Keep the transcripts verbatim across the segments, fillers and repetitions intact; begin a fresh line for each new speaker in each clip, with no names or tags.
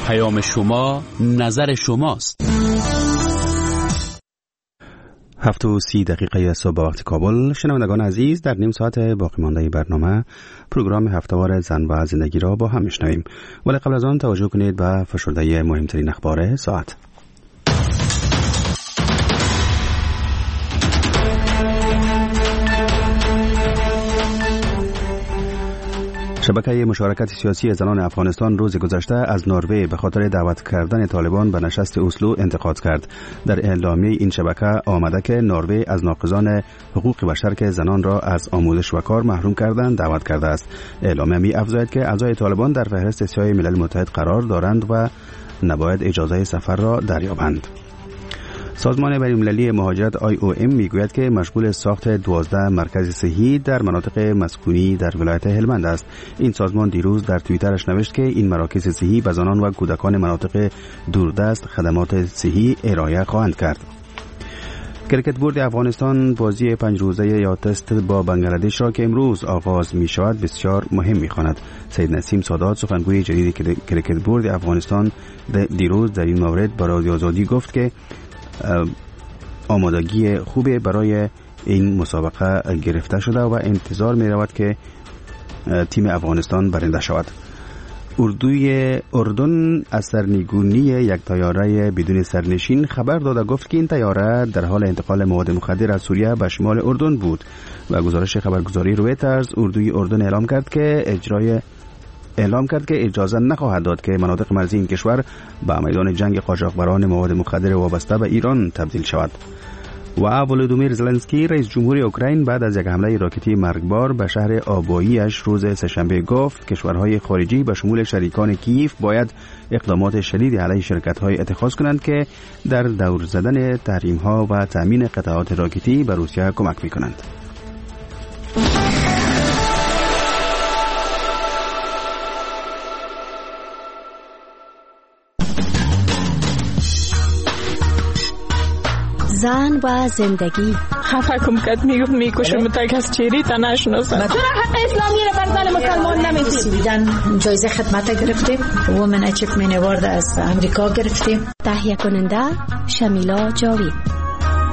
پیام شما نظر شماست.
هفت و سی دقیقه صبح وقت کابل. شنوندگان عزیز، در نیم ساعت باقی مانده برنامه پروگرام هفته‌وار زن و زندگی را با هم میشنویم، ولی قبل از آن توجه کنید به فشرده مهمترین اخبار ساعت. شبکه مشارکت سیاسی زنان افغانستان روز گذشته از نروژ به خاطر دعوت کردن طالبان به نشست اسلو انتقاد کرد. در اعلامیه این شبکه آمده که نروژ از ناقضان حقوق بشر که زنان را از آموزش و کار محروم کردند دعوت کرده است. اعلامیه می افزاید که اعضای طالبان در فهرست سیاه ملل متحد قرار دارند و نباید اجازه سفر را دریابند. سازمان بین‌المللی مهاجرت آی او ام میگوید که مشغول ساخت دوازده مرکز صحی در مناطق مسکونی در ولایت هلمند است. این سازمان دیروز در توییترش نوشت که این مراکز صحی به زنان و کودکان مناطق دوردست خدمات صحی ارائه خواهند کرد. کرکت بورد افغانستان بازی پنج روزه یا تست با بنگلادش را که امروز آغاز می شود بسیار مهم می خواند. سید نسیم سادات سخنگوی جدید کرکت بورد افغانستان دیروز در این مورد به رادیو آزادی گفت که آمادگی خوبی برای این مسابقه گرفته شده و انتظار می رود که تیم افغانستان برنده شود. اردوی اردن از سرنگونی یک طیاره بدون سرنشین خبر داده گفت که این طیاره در حال انتقال مواد مخدر از سوریه به شمال اردن بود و گزارش خبرگزاری رویترز اردوی اردن اعلام کرد که اجرای اعلام کرد که اجازه نخواهد داد که مناطق مرزی این کشور به میدان جنگ قاچاقبران مواد مخدر وابسته به ایران تبدیل شود. و ولودیمیر زلنسکی رئیس جمهور اوکراین بعد از یک حمله راکتی مرگبار به شهر آباییش روز سه‌شنبه گفت کشورهای خارجی به شمول شریکان کیف باید اقدامات شدیدی علیه شرکت‌های اتخاذ کنند که در دور زدن تحریم‌ها و تامین قطعات راکتی به روسیه کمک می‌کنند.
زن و زندگی.
خفه کم کد میگفت میکشم تا کس چیری تا نشناسم.
چرا حق اسلامی رو بر زن مسلمان نمیدید؟
سویدن جایزه خدمت گرفتیم، وومن اچیومنت اوارد از امریکا گرفتیم.
تهیه کننده شمیلا جاوید.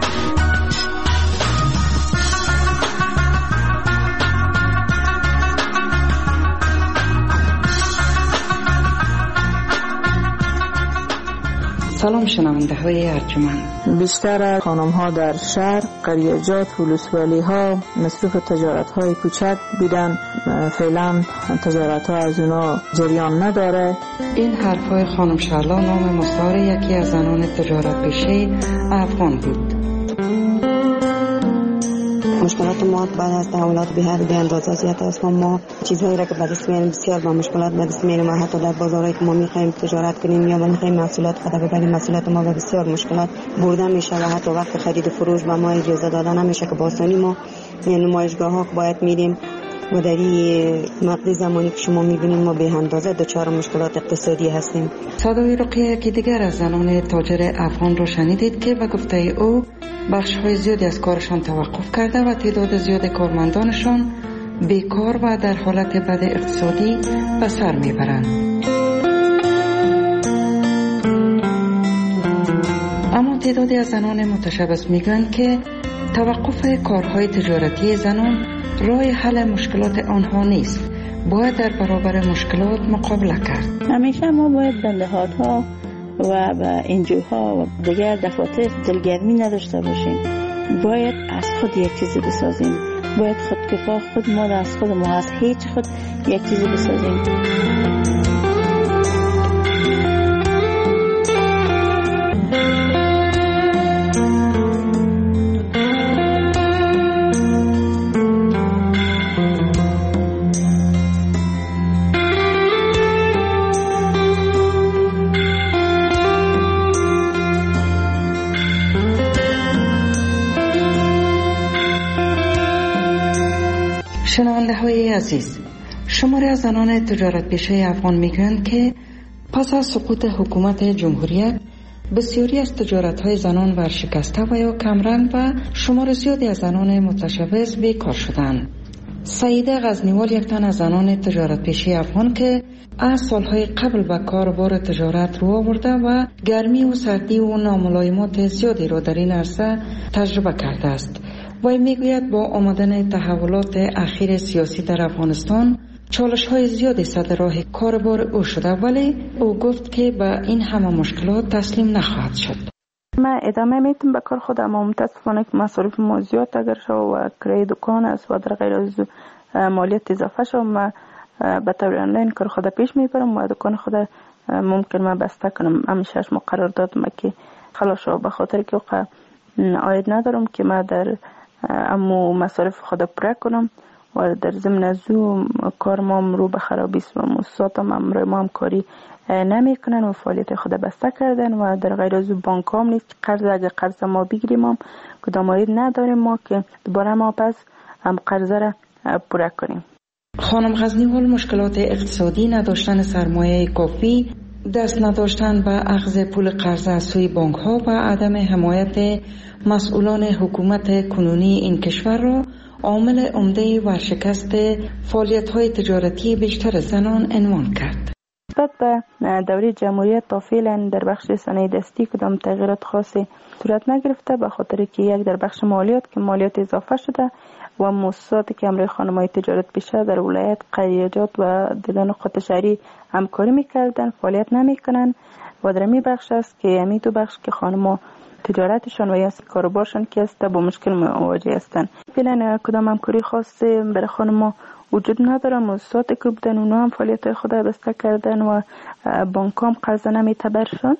سلام شنونده های ارجمند.
بیشتر خانم ها در شهر، قریجات و ولسوالی ها مصروف تجارت های کوچک بودن. فعلا تجارت ها از اونا جریان نداره.
این حرف های خانم شهلا نام مستعار یکی از زنان تجارت پیشه افغان بود.
مشکلات ما بعد از تحولات به هر اندازه زیاد است. ما چیزهایی را که به دست میاریم بسیار با مشکلات به دست میاریم و حتی در بازارهایی که ما میخوایم تجارت کنیم یا بنخوایم محصولات خود ببریم محصولات ما به بسیار مشکلات برده میشه و حتی وقت خرید و فروش به ما اجازه داده نمیشه که با آسانی ما یعنی نمایشگاه ها که باید میریم و در این مقطع زمانی که شما میبینید ما به اندازه دچار مشکلات اقتصادی هستیم.
صدای رقیه که دیگر از زنان تاجر افغان رو شنیدید که به گفته او بخش های زیادی از کارشان توقف کرده و تعداد زیاد کارمندانشان بیکار و در حالت بد اقتصادی به سر میبرند. اما تعدادی از زنان متشبث میگن که توقف کارهای تجارتی زنان راه حل مشکلات آنها نیست. باید در برابر مشکلات مقابله کرد.
همیشه ما باید به نهادها و به انجوها و دیگر دفاتر دلگرمی نداشته باشیم. باید از خود یک چیزی بسازیم. باید خودکفا خود ما از خود ما از هیچ خود یک چیزی بسازیم.
شنونده های عزیز، شماری از زنان تجارت پیشه افغان میگویند که پس از سقوط حکومت جمهوریت بسیاری از تجارت های زنان ورشکسته و یا کمرنگ و شمار زیادی از زنان متشبث بیکار شدند. سعیده غزنیوال یک تن از زنان تجارت پیشه افغان که از سالهای قبل به کاربار تجارت رو آورده و گرمی و سردی و ناملایمات زیادی را در این عرصه تجربه کرده است. وی میگوید با آمدن تحولات اخیر سیاسی در افغانستان چالش های زیادی سر راه کاربار او شده، ولی او گفت که به این همه مشکلات تسلیم نخواهد شد.
من ادامه میتونم به کار خودم، اما متاسفانه که مصارف ما زیاد اگر شد و کرایه دکان است و در غیر از مالیات اضافه شد، من به طور آنلاین کار خود پیش میبرم و دکان خود ممکن من بسته کنم. همیشهش ما قرار دادم که خلاص شد، به خاطر که عاید ندارم که من در امو مصارف خود پره کنم و در ضمن از او کار ما رو به خرابی است و مؤسساتم امروی ما هم کاری نمی کنن و فعالیت خود بسته کردن و در غیر از او بانک هم نیست. قرض اگر قرض ما بگیریم هم کدام عاید نداریم ما که دوباره ما پس هم قرض را پره کنیم.
خانم غزنیوال مشکلات اقتصادی، نداشتن سرمایه کافی، دست نداشتن به اخذ پول قرض از سوی بانک ها و عدم حمایت مسئولان حکومت کنونی این کشور را عامل عمده ورشکست فعالیت های تجارتی بیشتر زنان عنوان کرد.
نسبت به دوره جمهوریت تا فعلا در بخش صنایع دستی کدام تغییرات خاصی صورت نگرفته، به خاطر که یک در بخش مالیات که مالیات اضافه شده و مؤسساتی که امروی خانم‌های تجارت پیشه در ولایت، قریجات و دیگر نقاط شهری همکاری میکردن فعالیت نمیکنن و در می بخش است که همین دو بخش که خانم‌ها تجارتشان و یا کاروبارشان که است با مشکل مواجه هستند. فعلا کدام همکاری خاصی برای خانم‌ها وجود نداره. مؤسساتی که بودن اونا هم فعالیت خود بسته کردن و بانک هم قرض نمیتبرشون.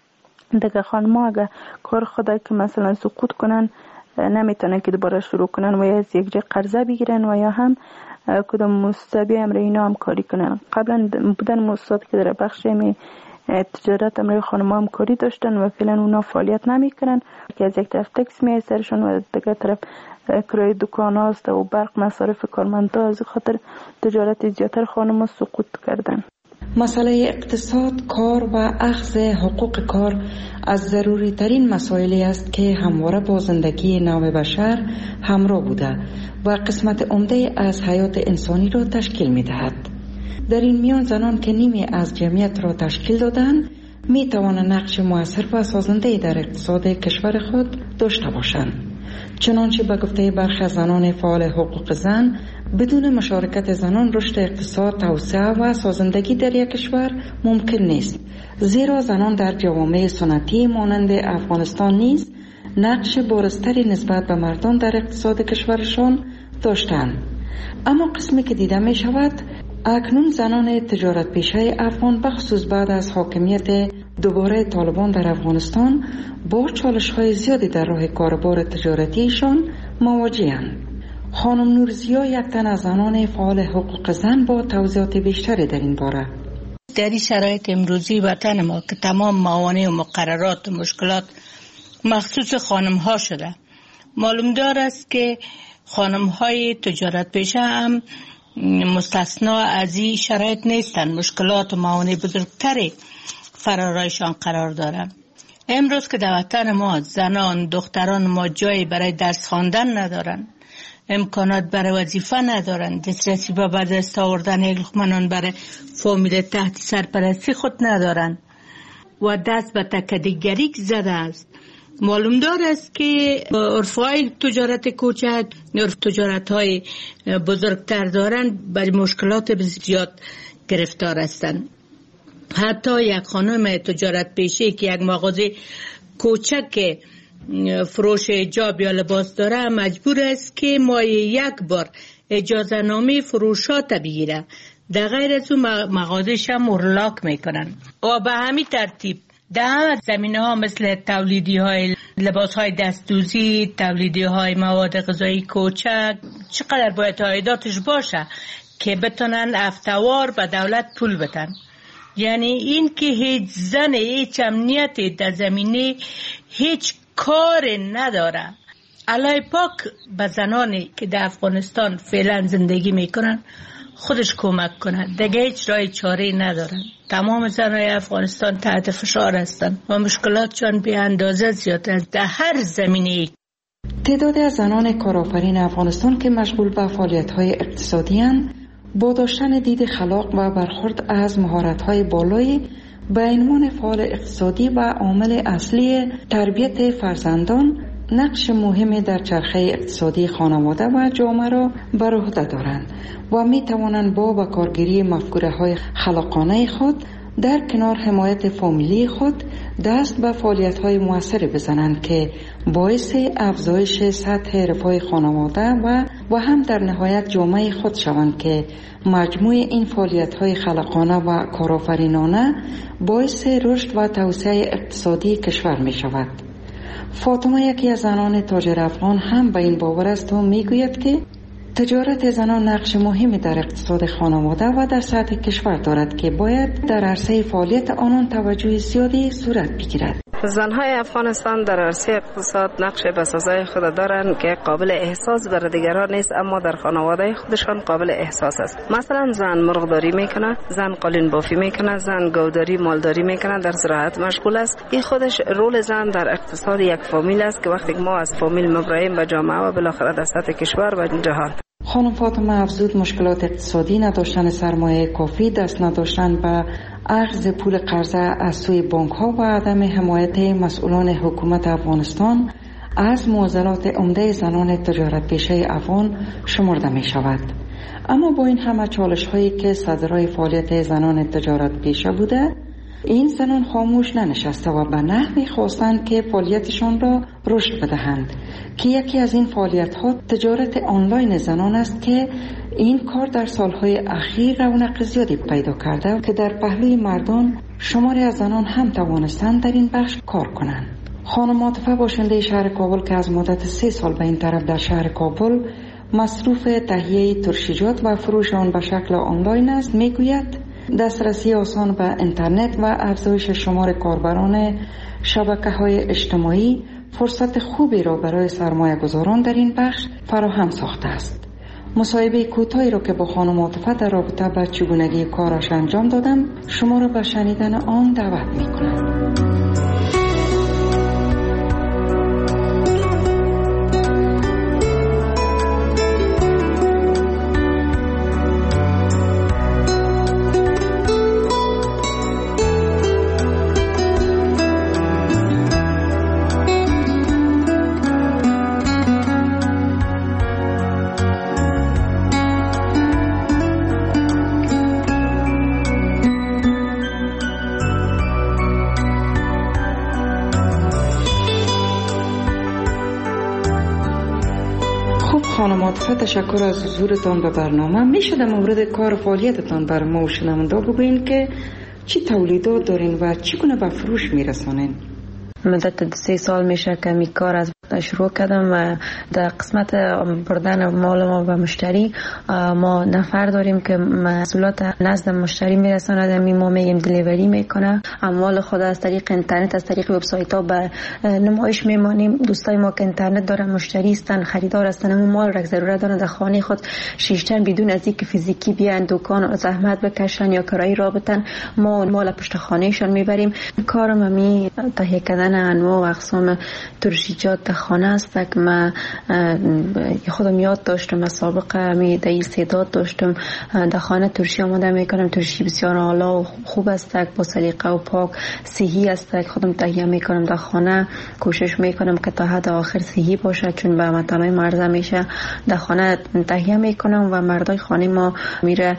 دیگه خانم‌ها اگر کار خود که مثلا سقوط کنن نمیتونن که دوباره شروع کنن و یا از یک جای قرضه بگیرن و یا هم کدام مؤسسه بیا امروی اینا هم کاری کنن. قبلا بودن مؤسساتی که در بخش می تجارت امروی خانم‌ها هم کاری داشتن و فعلا اونا فعالیت نمیکنن که از یک طرف تکس می سرشون و دیگه طرف کرایه دکان هاست و برق مصارف کارمندا، از خاطر تجارت زیاتر خانم‌ها سقوط کردن.
مسئله اقتصاد، کار و اخذ حقوق کار از ضروری ترین مسائلی است که همواره با زندگی نوع بشر همراه بوده و قسمت عمده از حیات انسانی را تشکیل می دهد. در این میان زنان که نیمی از جمعیت را تشکیل دادند می توانند نقش مؤثر و سازنده در اقتصاد کشور خود داشته باشند. چنانچه به گفته برخی زنان فعال حقوق زن، بدون مشارکت زنان رشد اقتصاد، توسعه و سازندگی در یک کشور ممکن نیست، زیرا زنان در جوامع سنتی مانند افغانستان نیز نقش بارزتری نسبت به مردان در اقتصاد کشورشان داشتند. اما قسمی که دیده می شود اکنون زنان تجارت پیشه افغان بخصوص بعد از حاکمیت دوباره طالبان در افغانستان با چالش های زیادی در راه کاربار تجارتیشان مواجه‌اند. خانم نورزیا یک تن از زنان فعال حقوق زن با توضیحات بیشتری در این باره.
در این شرایط امروزی وطن ما که تمام موانع و مقررات و مشکلات مخصوص خانم ها شده، معلوم دار است که خانم های تجارت پیشه هم مستثنا از این شرایط نیستند. مشکلات و موانع بزرگتری فرارایشان قرار دارند. امروز که در وطن ما زنان دختران ما جایی برای درس خواندن ندارند، امکانات برای وظیفه ندارند، دسترسی به به دست آوردن یک لقمه نان برای فامیل تحت سرپرستی خود ندارند و دست به تکدیگری زده است. معلوم دار است که عرفای تجارت کوچک، عرف تجارت های بزرگتر دارند، بر مشکلات زیاد گرفتار هستند. حتی یک خانم تجارت پیشه که یک مغازه کوچک فروش حجاب یا لباس داره مجبور است که ماهی یک بار اجازه نامه فروشات بگیره، در غیر از اون مغازه‌ش هم اغلاق میکنن. و به همین ترتیب در زمینه ها مثل تولیدی های لباس های دستدوزی، تولیدی های مواد غذایی کوچک، چقدر باید عایداتش باشه که بتونن افتوار به دولت پول بدن. یعنی این که هیچ زن هیچ امنیتی در زمینه هیچ کار نداره. الله پاک به زنانی که در افغانستان فعلا زندگی میکنن خودش کمک کنه، دیگه هیچ راه چاره ندارن. تمام زنای افغانستان تحت فشار هستن و مشکلاتشان به اندازه زیاد است در هر زمینه.
تعدادی از زنان کارآفرین افغانستان که مشغول به فعالیت‌های اقتصادی اند، با داشتن دید خلاق و برخورد از مهارت‌های بالایی به عنوان فعال اقتصادی و عامل اصلی تربیت فرزندان نقش مهمی در چرخه اقتصادی خانواده و جامعه را بر عهده دارند و می توانند با به کارگیری مفکوره‌های خلاقانه خود در کنار حمایت فامیلی خود دست به فعالیت‌های موثری بزنند که باعث افزایش سطح رفاه خانواده و و هم در نهایت جامعه خود شوند که مجموع این فعالیت‌های خلاقانه و کارآفرینانه باعث رشد و توسعه اقتصادی کشور می‌شود. فاطمه یکی از زنان تاجر افغان هم به این باور است و میگوید که تجارت زنان نقش مهمی در اقتصاد خانواده و در سطح کشور دارد که باید در عرصه فعالیت آنان توجه زیادی صورت بگیرد.
زنهای افغانستان در عرصه اقتصاد نقش بسازای خود دارند که قابل احساس بر دیگران نیست، اما در خانواده خودشان قابل احساس است. مثلا زن مرغداری میکنه، زن قالین بافی میکنه، زن گوداری مالداری میکنه، در زراعت مشغول است. این خودش رول زن در اقتصاد یک فامیل است که وقتی ما از فامیل مبریم به جامعه و بالاخره در سطح کشور و جهان.
خانم فاطمه افزود مشکلات اقتصادی، نداشتن سرمایه کافی، دست نداشتن به اخذ پول قرضه از سوی بانک ها و عدم حمایت مسئولان حکومت افغانستان از معضلات عمده زنان تجارت پیشه افغان شمرده می شود. اما با این همه چالش هایی که صدرای فعالیت زنان تجارت پیشه بوده، این زنان خاموش ننشسته و به نحوی خواستند که فعالیتشان را رشد بدهند که یکی از این فعالیت ها تجارت آنلاین زنان است که این کار در سالهای اخیر رونق زیادی پیدا کرده که در پهلوی مردان شماری از زنان هم توانستند در این بخش کار کنند. خانم عاطفه باشنده شهر کابل که از مدت سه سال به این طرف در شهر کابل مصروف تهیه ترشیجات و فروش آن به شکل آنلاین است، میگوید دسترسی آسان به اینترنت و افزایش شمار کاربران شبکه‌های اجتماعی فرصت خوبی را برای سرمایه گذاران در این بخش فراهم ساخته است. مصاحبه کوتاهی را که با خانم عاطفه در رابطه با چگونگی کارش انجام دادم شما را به شنیدن آن دعوت می‌کنم. خانم عاطفه تشکر از حضورتان به برنامه. میشه در مورد کار فعالیتتان بر ما و شنونده بگوین که چی تولیدات دارین و چگونه به فروش میرسانین؟
مدت سه سال میشه که می کار از شروع کردم و در قسمت بردن مال ما به مشتری ما نفر داریم که محصولات نزد مشتری میرساند، می ما میگیم دلیوری میکنه. اموال خود از طریق اینترنت از طریق وبسایت ها به نمایش میمانیم. دوستای ما که اینترنت دارن، مشتری هستن، خریدار هستن، اون مال را ضرورت دارن در خانه خود شیشتن بدون از اینکه فیزیکی بیان دکان زحمت بکشن یا کرایی را بتن، ما مال پشت خانهشان میبریم. کارم می تهیه کردن انواع و اقسام ترشیجات خانه است که من خودم یاد داشتم، از سابقه می در استعداد داشتم در خانه ترشی آماده میکنم. ترشی بسیار عالی و خوب است، با سلیقه و پاک صحی است. خودم تهیه میکنم در خانه، کوشش میکنم که تا حد آخر صحی باشه چون به مطالعه مرزه میشه. در خانه تهیه میکنم و مردای خانه ما میره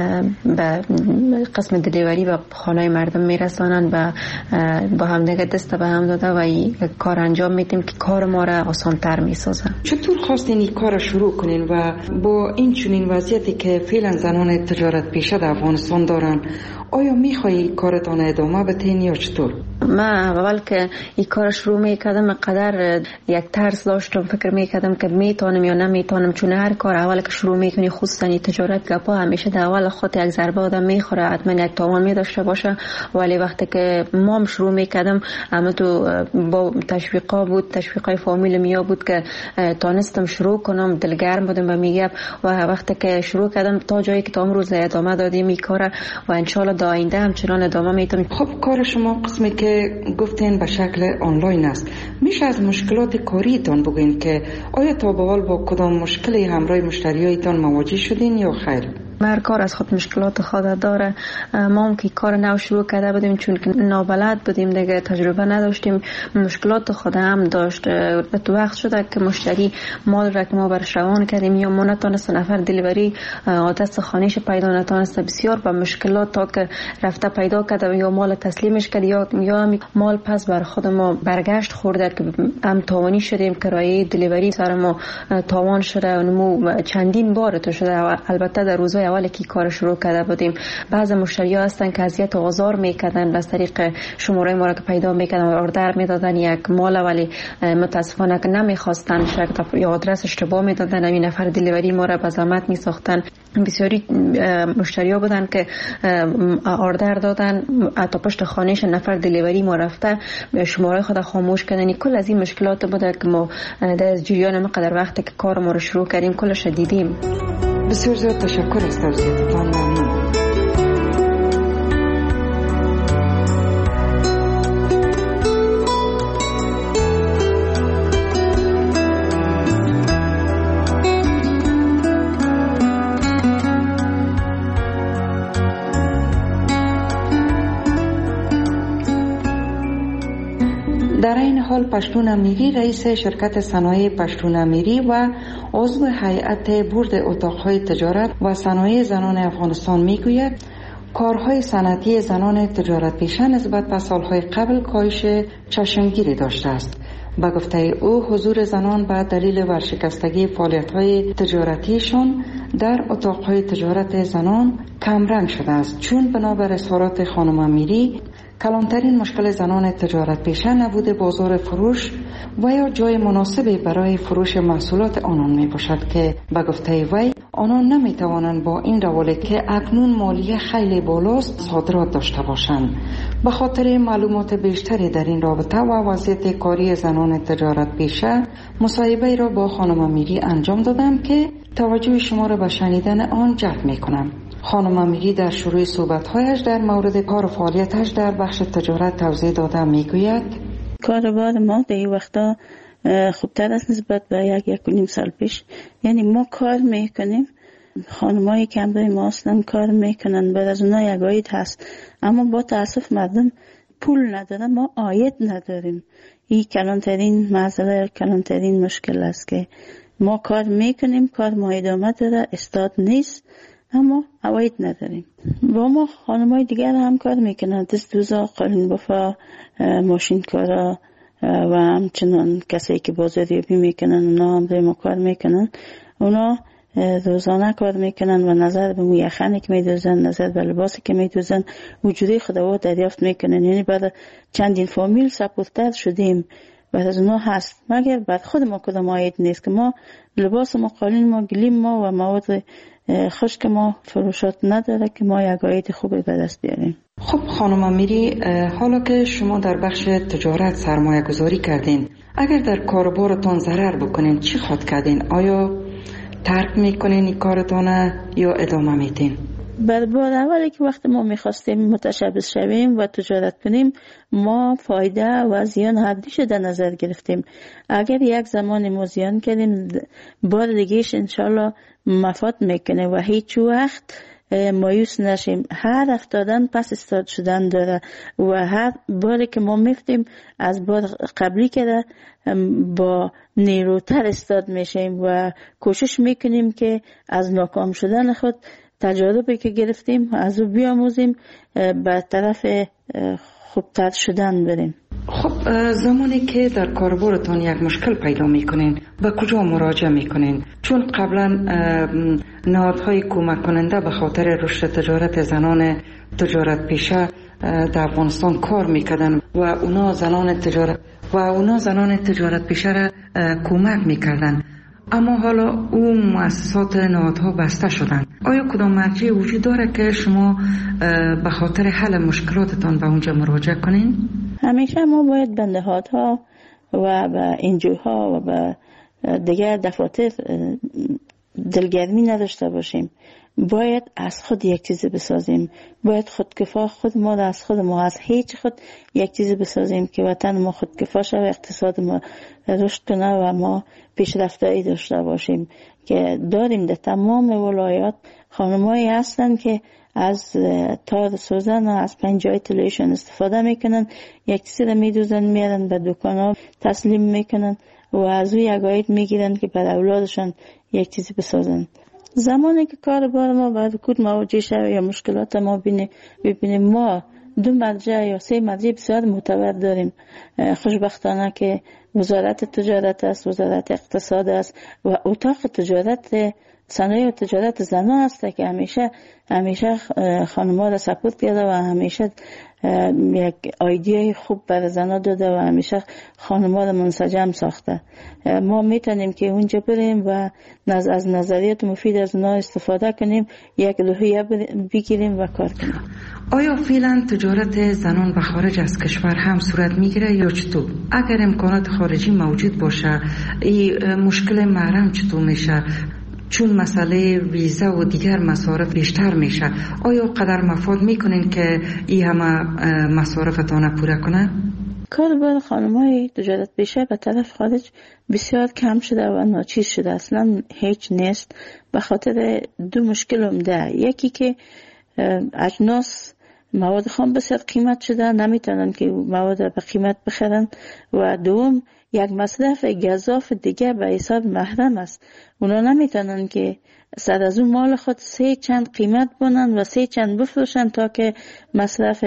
به قسم دلیوری و خانه مردم میرسانن و با هم دیگه دست به هم داده و کار انجام میدیم که کار ما را آسان تر میسازن.
چطور خواستین این کار شروع کنین و با این چنین وضعیتی که فعلا زنان تجارت پیشه در افغانستان دارن، آیا میخوایی کارتان ادامه بدین یا چطور؟
من اول که این کار شروع میکردم قدر یک ترس داشتم، فکر میکردم که میتونم یا نمیتونم، چون هر کار اول که شروع میکنی خصوصا تجارت گپا همیشه در اول خود یک ضربه آدم میخوره، حتما یک تاوان میداشته باشه. ولی وقتی که مام شروع میکردم اما تو و با تشویقا بود، تشویقای فامیل میا بود که تانستم شروع کنم، دلگرم بودم و میگم و وقتی که شروع کردم تا جایی که تا امروز ادامه دادیم این کار و انشالله در آینده همچنان ادامه میدم.
خب کار شما قسمی که گفتین به شکل آنلاین است، میشه از مشکلات کاریتان بگین که آیا تا به حال با کدام مشکلی همراه مشتریایتان مواجه شدین یا خیر؟
هر کار از خود مشکلات خود داره. ما هم که کار نو شروع کرده بودیم چون که نابلد بودیم دیگه، تجربه نداشتیم، مشکلات خود هم داشت. تو وقت شده که مشتری مال را که ما برش روان کردیم یا ما نتانست نفر دلیوری آدرس خانهش پیدا نتانست، بسیار با مشکلات تا که رفته پیدا کرده یا مال تسلیمش کرد یا یا مال پس بر خود ما برگشت خورده که هم تاوانی شدیم، کرایه دلیوری سر ما تاوان شده و چندین بار تو شده. البته در روزهای اولی که کار شروع کرده بودیم بعضی مشتری‌ها هستن که اذیت و آزار میکردن، بس طریق شماره ما را که پیدا میکردن و اوردر میدادن یک مال، ولی متاسفانه که نمیخواستن، شاید یا آدرس اشتباه میدادن، همین نفر دلیوری ما را به زحمت میساختن. بسیاری مشتری‌ها بودن که اوردر دادن تا پشت خانهش نفر دلیوری ما رفته شماره خود خاموش کردن. کل از این مشکلات بوده که ما در جریان مقدار وقتی که کار ما رو شروع کردیم کلش دیدیم.
بسیار زیاد تشکر از توضیحاتتان، ممنون. در این حال پشتون امیری رئیس شرکت صنایع پشتون امیری و عضو هیئت بورد اتاقهای تجارت و صنایع زنان افغانستان میگوید کارهای صنعتی زنان تجارت پیشه نسبت به سالهای قبل کاهش چشمگیری داشته است. به گفته او حضور زنان به دلیل ورشکستگی فعالیت‌های تجارتیشان در اتاقهای تجارت زنان کمرنگ شده است، چون بنابر اظهارات خانم امیری کلانترین مشکل زنان تجارت پیشه نبوده بازار فروش و یا جای مناسبی برای فروش محصولات آنان می باشد که به گفته وی آنان نمی توانند با این روال که اکنون مالیه خیلی بالاست صادرات داشته باشند. به خاطر معلومات بیشتری در این رابطه و وضعیت کاری زنان تجارت پیشه مصاحبه را با خانم امیری انجام دادم که توجه شما را به شنیدن آن جلب می کنم. خانم امیری در شروع صحبت‌هایش در مورد کار و فعالیتش در بخش تجارت توضیح داده میگوید
کاروبار ما در این وقتا خوبتر است نسبت به یک یک و نیم سال پیش. یعنی ما کار میکنیم، خانمایی که همراه ما هستن کار میکنن، بعد از اونها یک عاید هست، اما با تاسف مردم پول ندارن، ما عاید نداریم. این کلانترین مسئله، کلانترین مشکل است که ما کار میکنیم، کار ما ادامه داره، استاد نیست، اما عواید نداریم. با ما خانمای دیگر هم کار میکنن، دست دوزا، قالین بافا، ماشین کارا و همچنان کسایی که بازاریابی میکنن اونا هم ما کار میکنن. اونا روزانه کار میکنن و نظر به مویخنی که میدوزن، نظر به لباسی که میدوزن وجودی خداوات دریافت میکنن. یعنی بعد چندین فامیل سپورتر شدیم، بعد از اونها هست، مگر بعد خود ما کدام عاید نیست که ما لباس ما، قالین ما، گلیم ما و مواد خشک ما فروشات نداره که ما یک عاید خوبی به دست بیاریم.
خب خانم امیری، حالا که شما در بخش تجارت سرمایه گذاری کردین، اگر در کاروبارتان ضرر بکنین چی خواهد کردین؟ آیا ترک میکنین این کارتان یا ادامه میدین؟
بر بار اولی که وقت ما میخواستیم متشبث شویم و تجارت کنیم، ما فایده و زیان هر دیش در نظر گرفتیم. اگر یک زمان ما زیان کردیم، بار دیگهش انشالله مفاد میکنه و هیچ وقت مایوس نشیم. هر افتادن پس استاد شدن داره و هر باری که ما میفتیم از بار قبلی که با نیروتر استاد میشیم و کوشش میکنیم که از ناکام شدن خود تجربه که گرفتیم از او بیاموزیم، به طرف خوبتر شدن بریم.
خب زمانی که در کاربارتان یک مشکل پیدا میکنین به کجا مراجعه میکنین؟ چون قبلا نهادهای کمک کننده به خاطر رشد تجارت زنان تجارت پیشه در افغانستان کار میکردن و اونا زنان تجارت و اونا زنان تجارت پیشه را کمک میکردن، اما حالا اون مؤسسات نهادها بسته شدن. آیا کدام مرجع وجود داره که شما به خاطر حل مشکلاتتان به اونجا مراجعه کنین؟
همیشه ما باید به نهادها و به انجوها و به دیگر دفاتر دلگرمی نداشته باشیم. باید از خود یک چیزی بسازیم. باید خودکفا خود ما از خود ما از هیچ خود یک چیزی بسازیم که وطن ما خودکفا شود، اقتصاد ما رشد کنه و ما پیشرفتایی داشته باشیم. که داریم در تمام ولایات خانمایی هستن که از تار سوزن و از پنجای طلایشون استفاده میکنن، یک چیزی رو میدوزن میارن به دکان ها تسلیم میکنن و از او یک عاید میگیرن که بر اولادشان یک چیزی بسازن. زمانی که کار بار ما باید کود مواجه شد یا مشکلات ما ببینیم، ما دو مرجع یا سه مرجع بسیار معتبر داریم. خوشبختانه که وزارت تجارت است، وزارت اقتصاد است و اتاق تجارت صنایع و تجارت زنان است که همیشه همیشه خانم‌ها را سپورت کرده و همیشه یک ایده خوب برای زنان داده و همیشه خانم‌ها را منسجم ساخته. ما میتونیم که اونجا بریم و از نظریات مفید از اونها استفاده کنیم، یک روحیه بگیریم و کار کنیم.
آیا فعلا تجارت زنان به خارج از کشور هم صورت میگیره یا چطور؟ اگر امکانات خارجی موجود باشه، این مشکل محرم چطور میشه؟ چون مسئله ویزا و دیگر مصارف بیشتر میشه، آیا قدر مفاد میکنین که این همه مصارفتان پوره کنه؟
کار بار خانم‌های تجارت پیشه به طرف خارج بسیار کم شده و ناچیز شده، اصلا هیچ نیست. به خاطر دو مشکل عمده، یکی که اجناس مواد خام بسیار قیمت شده، نمیتونن که مواد به قیمت بخرن، و دوم یک مصرف گزاف دیگه به حساب محرم است. اونا نمیتونن که سر از اون مال خود سه چند قیمت بونن و سه چند بفروشن تا که مصرف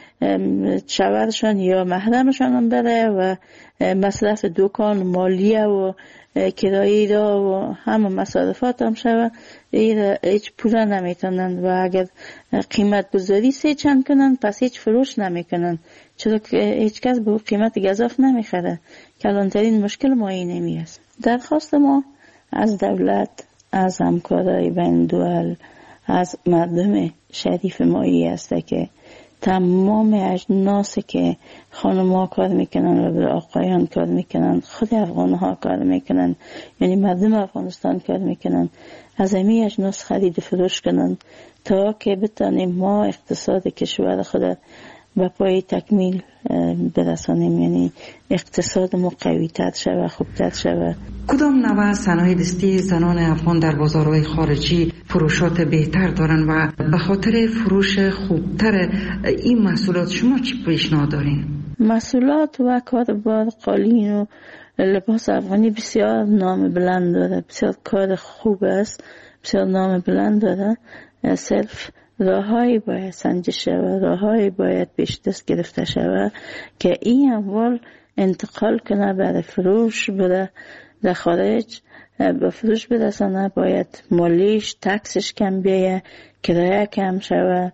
شوهرشان یا محرمشان بره و مصرف دکان، مالیه و کرایه را و همه مصارفات هم شود. هیچ پولا نمیتونن و اگر قیمت گذاری سه چند کنن پس هیچ فروش نمیکنن، چرا که هیچ کس به قیمت گزاف نمیخره. کلانترین مشکل ما اینه می است. درخواست ما از دولت، از همکارای بین دول، از مردم شریف مایی است که تمام اجناسی که خانم ها کار میکنن و آقایان کار میکنن، خود افغان ها کار میکنن، یعنی مردم افغانستان کار میکنن، از همین اجناس خرید فروش کنن تا که بتانیم ما اقتصاد کشور خود به پای تکمیل برسانیم، یعنی اقتصاد ما قوی تر شود، خوبتر شود.
کدام نوع صنایع دستی زنان افغان در بازارهای خارجی فروشات بهتر دارن و به خاطر فروش خوبتر این محصولات شما چی پیشنهاد دارین؟
محصولات و کاربار قالین و لباس افغانی بسیار نام بلند داره، بسیار کار خوب است، بسیار نام بلند داره. صرف راههایی باید سنجش شود، راههایی باید پیش دست گرفته شود که این اموال انتقال کنه برای فروش، برای در خارج به فروش برسانه. باید مالیش، تکسش کم بیایه، کرایه کم شود،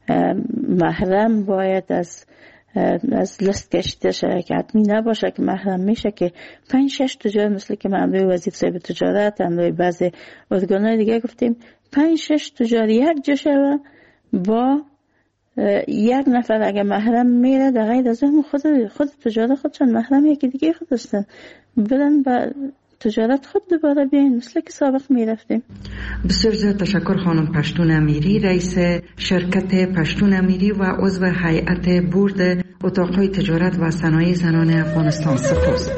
محرم باید از از لست کشیده شده که حتمی نباشه که محرم میشه که پنج شش تجار، مثل که معمولی وزیر صاحب تجارت همراه بعضی ارگانهای دیگه گفتیم، پنج شش تجار یک جا شود با یک نفر اگه محرم میره در غیر از اون خود خود تجارت خودشون محرم یکی دیگه خود هستن، برن با تجارت خود دوباره بیاین مثل که سابق میرفتیم.
بسیار زیاد تشکر خانم پشتون امیری، رئیس شرکت پشتون امیری و عضو هیئت بورد اتاقهای تجارت و صنایع زنان افغانستان. سپاس.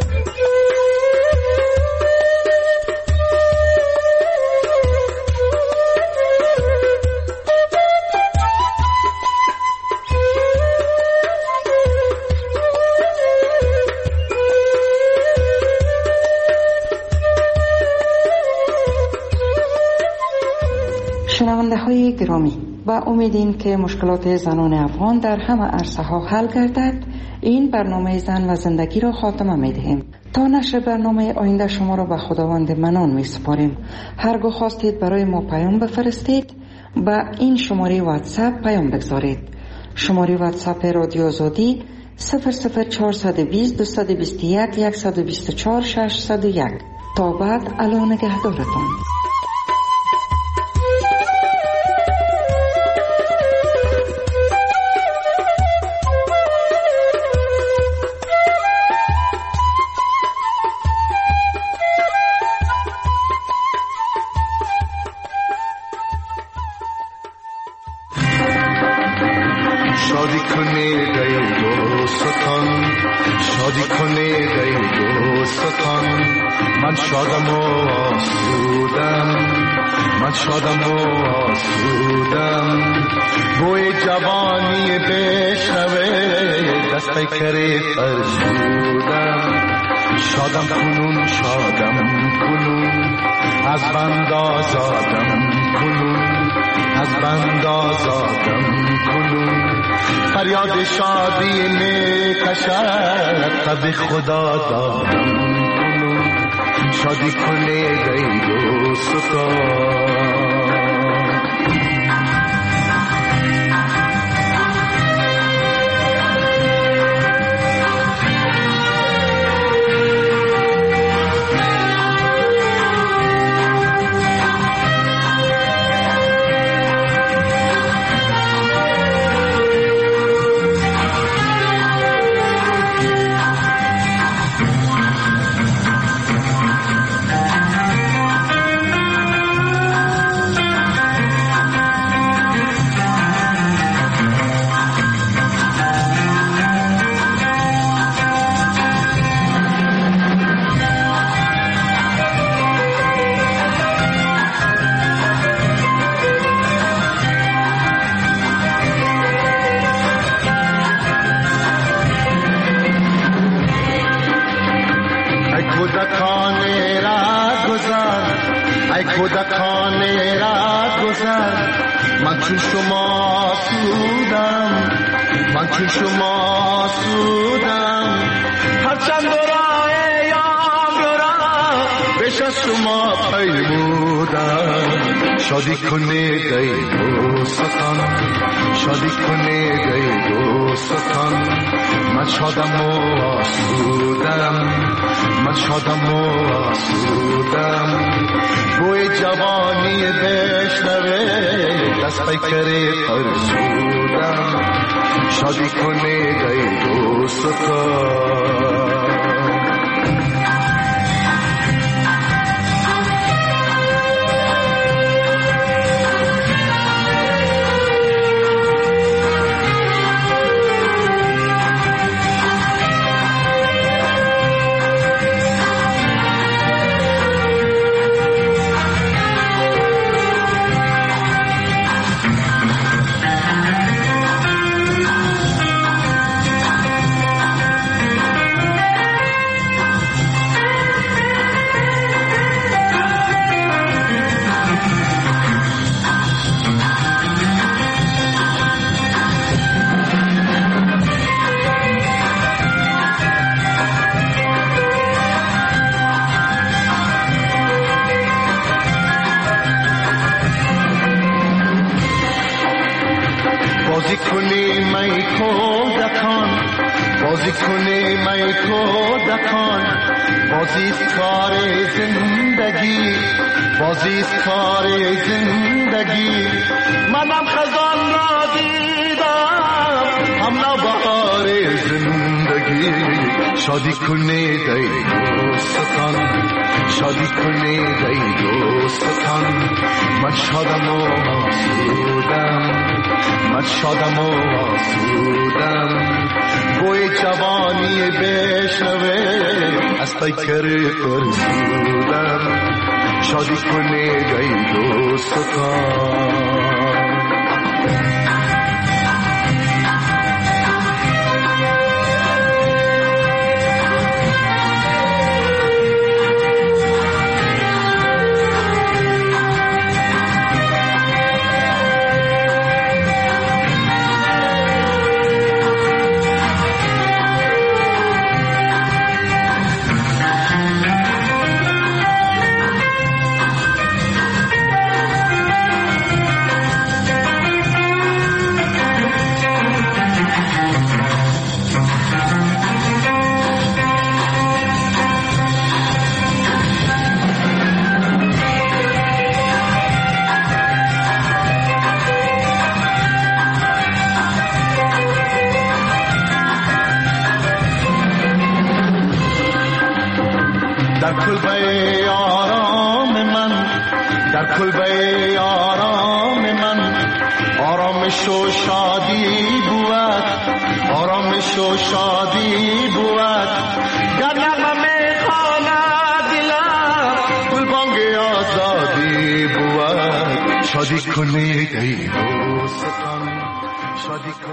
شنونده های گرامی، با امیدین که مشکلات زنان افغان در همه عرصه ها حل گردد، این برنامه زن و زندگی را خاتمه می دهیم. تا نشر برنامه آینده شما را به خداوند منان می سپاریم. هرگاه خواستید برای ما پیام بفرستید، با این شماره واتساپ پیام بگذارید. شماره واتساپ رادیو آزادی صفر صفر چهارصد و بیست دویست و بیست و یک صد و بیست و چهار ششصد و یک. تا بعد، الا نگهدارتان.
شادی کنه دای دوستان، شادی کنه دای دوستان. من شادم و آسودم، من شادم و آسودم. بوی جوانی بشنوه دست پیکره فرسودم. شادم کنون شادم کنون از بند آزادم کنون، از بند آزادم کنون. فریاد شادی می کشد قد خدا دادم کنون. شادی کنه دای دوستان. کودکان را گذر، من چون شما سودم، من چون شما سودم. هرچند راه یام را بیش از شما پیمودم. شادی کنه دای دوستان، شادی کنه دای دوستان. من شادم و آسودم، من شادم و آسودم. بوی جوانی بشنوه دست پیکره فرسودم. شادی کنه دای دوستان. بازی کنی می کودکان، بازی کنی می کودکان. بازی کار زندگی، بازی کار زندگی. منم خزان را دیدم، هم نوبهار زندگی. شادی کنی دای دوستان، شادی کنی دای دوستان. من شادم و آسودم، من شادم و آسودم. بوی جوانی بشنوه از پیکر فرسودم. شادی کنه دای دوستان. در کلبه آرام من، در کلبه آرام من. آرامش و شادی بود تو شادی بود گر نغمه میخواند دلم گلبانگ آزادی بود شادی کنید ای دوستان شادی کنید